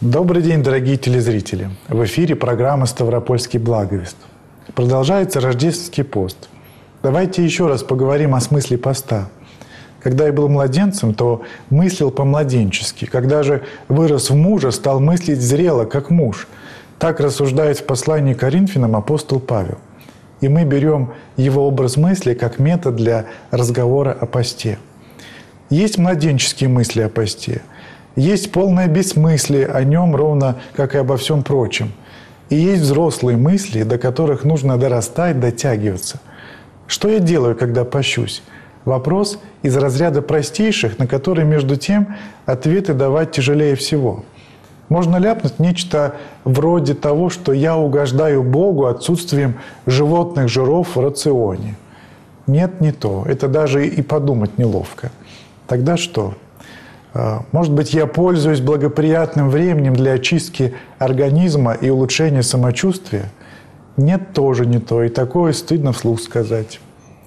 Добрый день, дорогие телезрители! В эфире программа «Ставропольский благовест». Продолжается рождественский пост. Давайте еще раз поговорим о смысле поста. Когда я был младенцем, то мыслил по-младенчески. Когда же вырос в мужа, стал мыслить зрело, как муж. Так рассуждает в послании к Коринфянам апостол Павел. И мы берем его образ мысли как метод для разговора о посте. Есть младенческие мысли о посте. Есть полное бессмыслие о нем, ровно как и обо всем прочем. И есть взрослые мысли, до которых нужно дорастать, дотягиваться. Что я делаю, когда пощусь? Вопрос из разряда простейших, на которые, между тем, ответы давать тяжелее всего. Можно ляпнуть нечто вроде того, что я угождаю Богу отсутствием животных жиров в рационе. Нет, не то. Это даже и подумать неловко. Тогда что? Может быть, я пользуюсь благоприятным временем для очистки организма и улучшения самочувствия? Нет, тоже не то. И такое стыдно вслух сказать.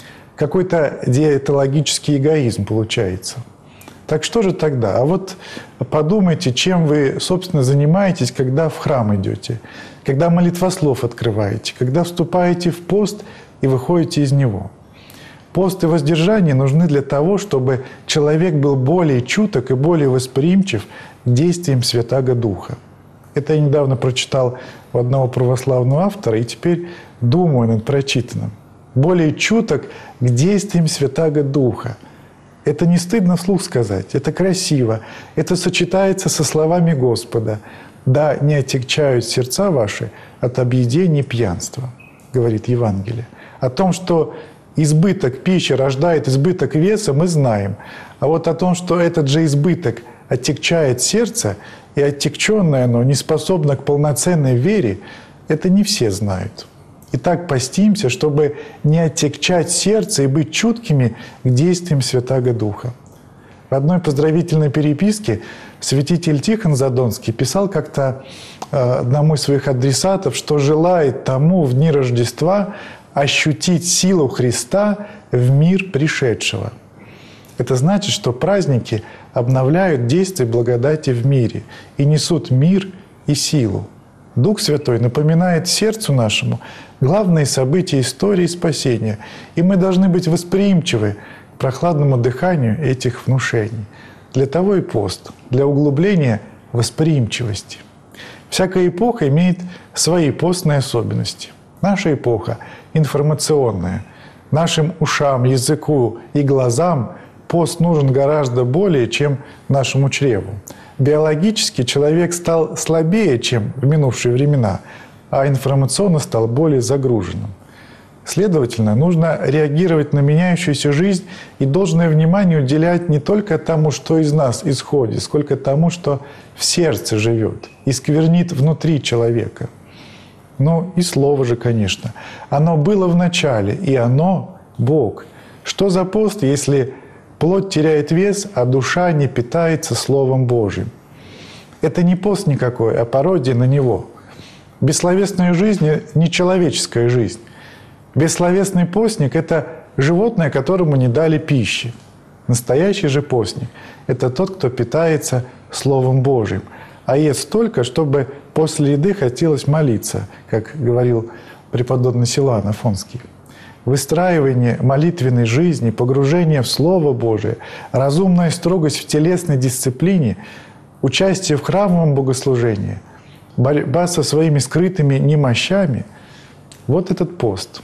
Какой-то диетологический эгоизм получается. Так что же тогда? А вот подумайте, чем вы, собственно, занимаетесь, когда в храм идете, когда молитвослов открываете, когда вступаете в пост и выходите из него. Пост и воздержание нужны для того, чтобы человек был более чуток и более восприимчив к действиям Святаго Духа. Это я недавно прочитал у одного православного автора, и теперь думаю над прочитанным. Более чуток к действиям Святаго Духа. Это не стыдно вслух сказать, это красиво, это сочетается со словами Господа. «Да не отягчают сердца ваши от объедений и пьянства», говорит Евангелие. О том, что избыток пищи рождает избыток веса, мы знаем. А вот о том, что этот же избыток отягчает сердце, и оттягченное оно не способно к полноценной вере, это не все знают. Итак, постимся, чтобы не оттягчать сердце и быть чуткими к действиям Святаго Духа. В одной поздравительной переписке святитель Тихон Задонский писал как-то одному из своих адресатов, что желает тому в дни Рождества ощутить силу Христа в мир пришедшего. Это значит, что праздники обновляют действие благодати в мире и несут мир и силу. Дух Святой напоминает сердцу нашему главные события истории спасения, и мы должны быть восприимчивы к прохладному дыханию этих внушений. Для того и пост, для углубления восприимчивости. Всякая эпоха имеет свои постные особенности. Наша эпоха информационная. Нашим ушам, языку и глазам пост нужен гораздо более, чем нашему чреву. Биологически человек стал слабее, чем в минувшие времена, а информационно стал более загруженным. Следовательно, нужно реагировать на меняющуюся жизнь и должное внимание уделять не только тому, что из нас исходит, сколько тому, что в сердце живет и сквернит внутри человека. Ну и слово же, конечно. Оно было в начале, и оно — Бог. Что за пост, если плоть теряет вес, а душа не питается Словом Божьим? Это не пост никакой, а пародия на него. Бессловесная жизнь — не человеческая жизнь. Бессловесный постник — это животное, которому не дали пищи. Настоящий же постник — это тот, кто питается Словом Божьим, а ест столько, чтобы после еды хотелось молиться, как говорил преподобный Силуан Афонский. Выстраивание молитвенной жизни, погружение в Слово Божие, разумная строгость в телесной дисциплине, участие в храмовом богослужении, борьба со своими скрытыми немощами — вот этот пост.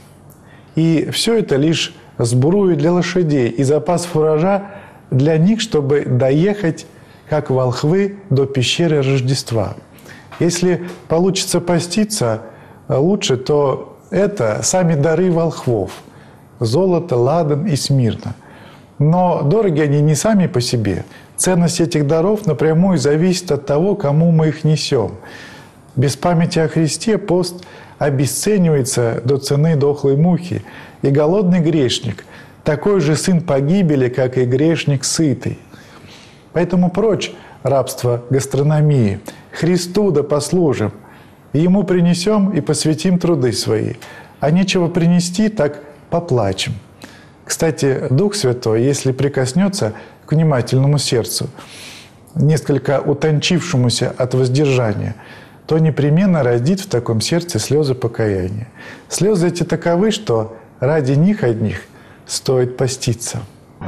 И все это лишь сбруя для лошадей и запас фуража для них, чтобы доехать, как волхвы, до пещеры Рождества. Если получится поститься лучше, то это сами дары волхвов – золото, ладан и смирно. Но дороги они не сами по себе. Ценность этих даров напрямую зависит от того, кому мы их несем. Без памяти о Христе пост обесценивается до цены дохлой мухи, и голодный грешник – такой же сын погибели, как и грешник сытый. Поэтому прочь рабство гастрономии, Христу да послужим, Ему принесем и посвятим труды свои, а нечего принести, так поплачем. Кстати, Дух Святой, если прикоснется к внимательному сердцу, несколько утончившемуся от воздержания, то непременно родит в таком сердце слезы покаяния. Слезы эти таковы, что ради них одних стоит поститься.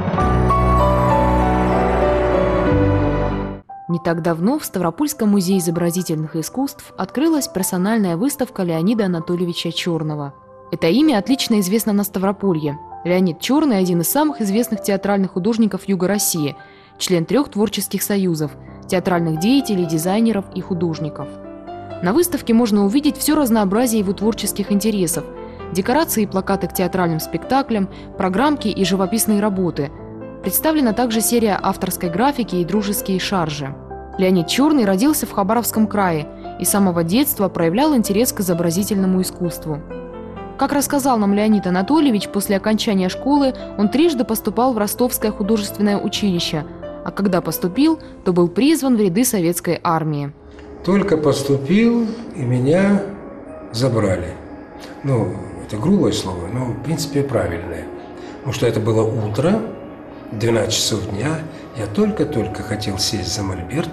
Не так давно в Ставропольском музее изобразительных искусств открылась персональная выставка Леонида Анатольевича Черного. Это имя отлично известно на Ставрополье. Леонид Черный – один из самых известных театральных художников Юга России, член 3 творческих союзов – театральных деятелей, дизайнеров и художников. На выставке можно увидеть все разнообразие его творческих интересов – декорации и плакаты к театральным спектаклям, программки и живописные работы. Представлена также серия авторской графики и дружеские шаржи. Леонид Черный родился в Хабаровском крае и с самого детства проявлял интерес к изобразительному искусству. Как рассказал нам Леонид Анатольевич, после окончания школы он трижды поступал в Ростовское художественное училище, а когда поступил, то был призван в ряды советской армии. Только поступил, и меня забрали. Это грубое слово, но в принципе правильное. Потому что это было утро, 12 часов дня, я только-только хотел сесть за мольберт.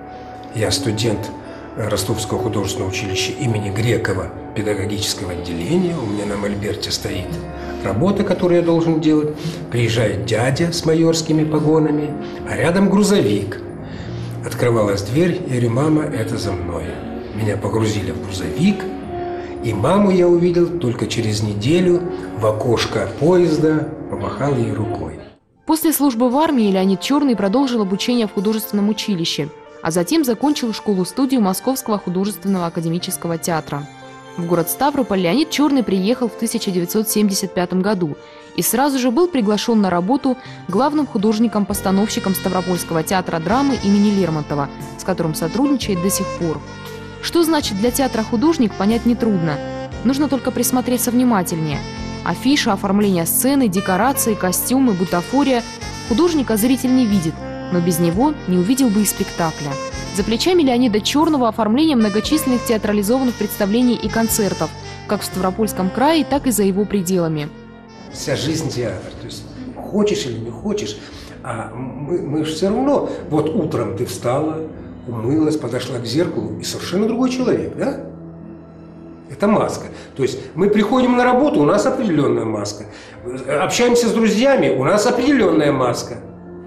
Я студент Ростовского художественного училища имени Грекова педагогического отделения. У меня на мольберте стоит работа, которую я должен делать. Приезжает дядя с майорскими погонами, а рядом грузовик. Открывалась дверь, я говорю: мама, это за мной. Меня погрузили в грузовик, и маму я увидел только через неделю в окошко поезда, помахал ей рукой. После службы в армии Леонид Черный продолжил обучение в художественном училище, а затем закончил школу-студию Московского художественного академического театра. В город Ставрополь Леонид Черный приехал в 1975 году и сразу же был приглашен на работу главным художником-постановщиком Ставропольского театра драмы имени Лермонтова, с которым сотрудничает до сих пор. Что значит для театра художник, понять нетрудно. Нужно только присмотреться внимательнее. Афиша, оформление сцены, декорации, костюмы, бутафория. Художника зритель не видит, но без него не увидел бы и спектакля. За плечами Леонида Черного оформление многочисленных театрализованных представлений и концертов, как в Ставропольском крае, так и за его пределами. Вся жизнь театр. То есть хочешь или не хочешь, а мы же все равно, вот утром ты встала, умылась, подошла к зеркалу, и совершенно другой человек, да? Это маска. То есть мы приходим на работу, у нас определенная маска. Общаемся с друзьями, у нас определенная маска.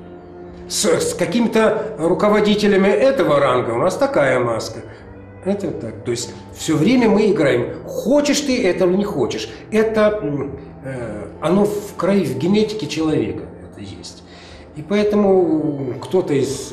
С какими-то руководителями этого ранга у нас такая маска. Это так. То есть все время мы играем. Хочешь ты этого, не хочешь. Это оно в крови, в генетике человека это есть. И поэтому кто-то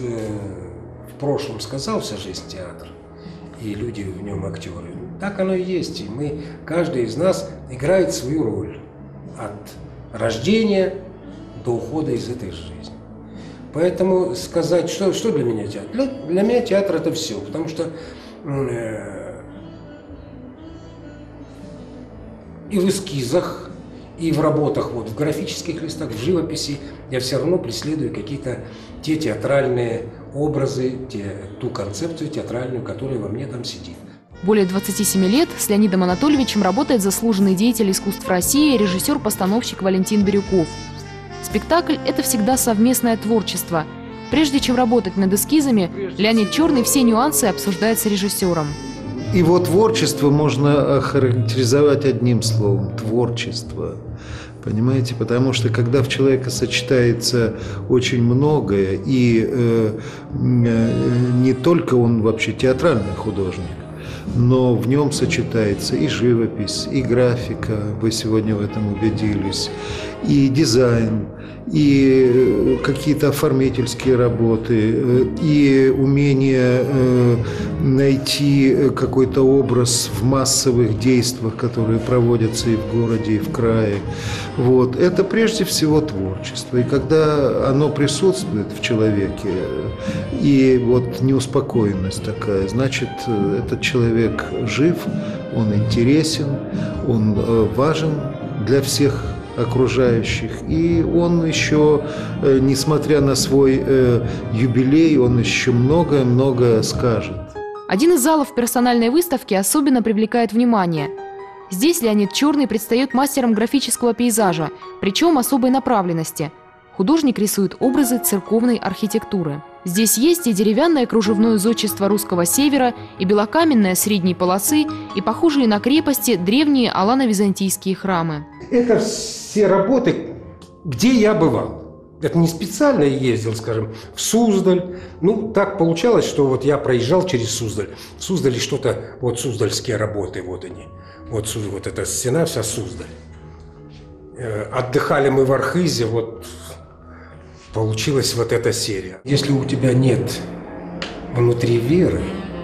в прошлом сказал: вся жизнь театр, и люди в нем актеры. Так оно и есть. И каждый из нас играет свою роль от рождения до ухода из этой жизни. Поэтому сказать, что для меня театр? Для меня театр – это все. Потому что и в эскизах, и в работах, в графических листах, в живописи я все равно преследую какие-то те театральные образы, ту концепцию театральную, которая во мне там сидит. Более 27 лет с Леонидом Анатольевичем работает заслуженный деятель искусств России, режиссер-постановщик Валентин Бирюков. Спектакль – это всегда совместное творчество. Прежде чем работать над эскизами, Леонид Черный все нюансы обсуждает с режиссером. Его творчество можно охарактеризовать одним словом – творчество. Понимаете? Потому что когда в человека сочетается очень многое, и не только он вообще театральный художник, но в нем сочетается и живопись, и графика, вы сегодня в этом убедились, и дизайн, и какие-то оформительские работы, и умение найти какой-то образ в массовых действиях, которые проводятся и в городе, и в крае. Вот. Это прежде всего творчество. И когда оно присутствует в человеке, и вот неуспокоенность такая, значит, этот человек жив, он интересен, он важен для всех окружающих. И он еще, несмотря на свой юбилей, он еще многое-многое скажет. Один из залов персональной выставки особенно привлекает внимание. Здесь Леонид Черный предстает мастером графического пейзажа, причем особой направленности. художник рисует образы церковной архитектуры. Здесь есть и деревянное кружевное зодчество русского севера, и белокаменное средней полосы, и похожие на крепости древние алано-византийские храмы. Это все работы, где я бывал. Это не специально ездил, скажем, в Суздаль. Ну, так получалось, что вот я проезжал через Суздаль. В Суздале что-то, вот суздальские работы, вот они. Вот эта стена вся Суздаль. Отдыхали мы в Архизе, вот получилась вот эта серия. Если у тебя нет внутри веры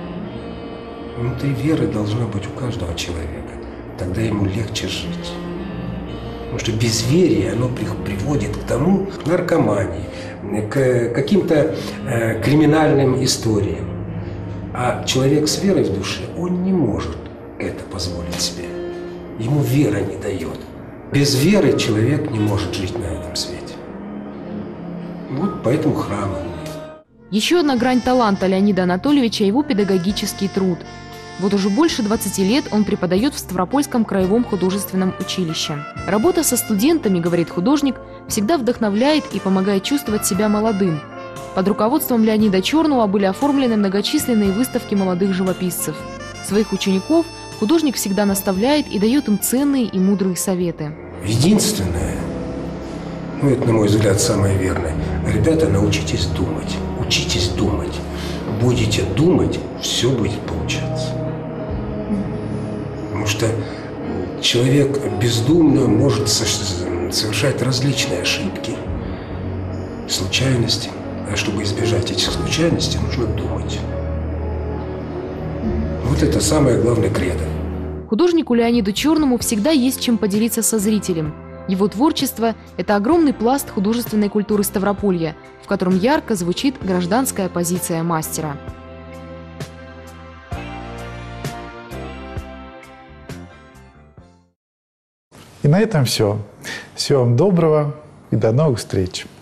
должна быть у каждого человека. Тогда ему легче жить. Потому что безверие, оно приводит к тому, к наркомании, к каким-то криминальным историям. А человек с верой в душе, он не может это позволить себе. Ему вера не дает. Без веры человек не может жить на этом свете. Вот поэтому храмы. Еще одна грань таланта Леонида Анатольевича – его педагогический труд. Вот уже больше 20 лет он преподает в Ставропольском краевом художественном училище. Работа со студентами, говорит художник, всегда вдохновляет и помогает чувствовать себя молодым. Под руководством Леонида Черного были оформлены многочисленные выставки молодых живописцев. Своих учеников художник всегда наставляет и дает им ценные и мудрые советы. Единственное, это, на мой взгляд, самое верное. Ребята, научитесь думать. Учитесь думать. Будете думать, все будет получаться. Потому что человек бездумно может совершать различные ошибки, случайности. А чтобы избежать этих случайностей, нужно думать. Вот это самое главное кредо. Художнику Леониду Черному всегда есть чем поделиться со зрителем. Его творчество – это огромный пласт художественной культуры Ставрополья, в котором ярко звучит гражданская позиция мастера. И на этом все. Всего вам доброго и до новых встреч.